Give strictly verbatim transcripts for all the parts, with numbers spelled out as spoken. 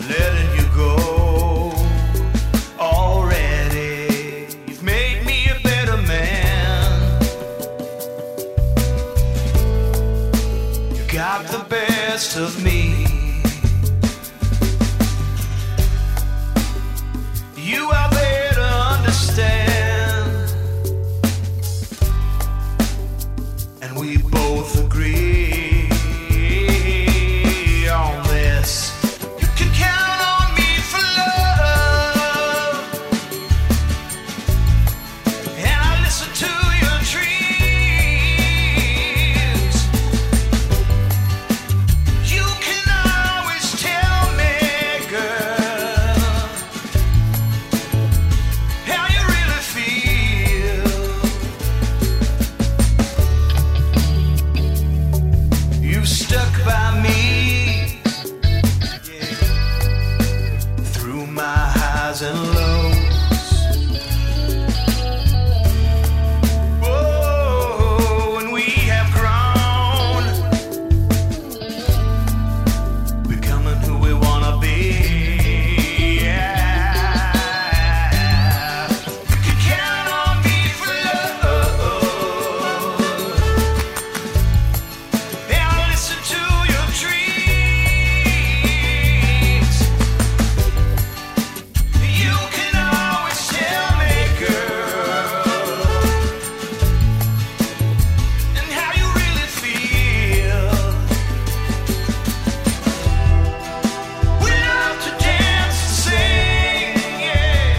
letting you go already. You've made me a better man. You got the best of me. You are there to understand, and we both agree on this. You can count on me for love, and I listen to your dreams. You can always tell me, girl, how you really feel. You stuck by me, yeah, through my highs and lows. Whoa, and we have grown, becoming who we wanna be. Yeah, you can count on me for love, and I listen to your dreams. You can always tell me, girl, and how you really feel. We love to dance and sing, yeah.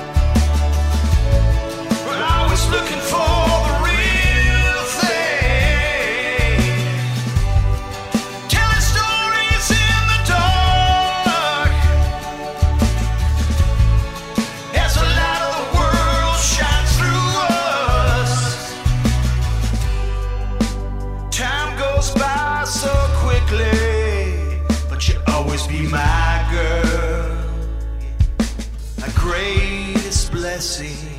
We're always looking for the real thing. Telling stories in the dark as the light of the world shines through us. Time goes by so quickly, but you'll always be my girl. My greatest blessing.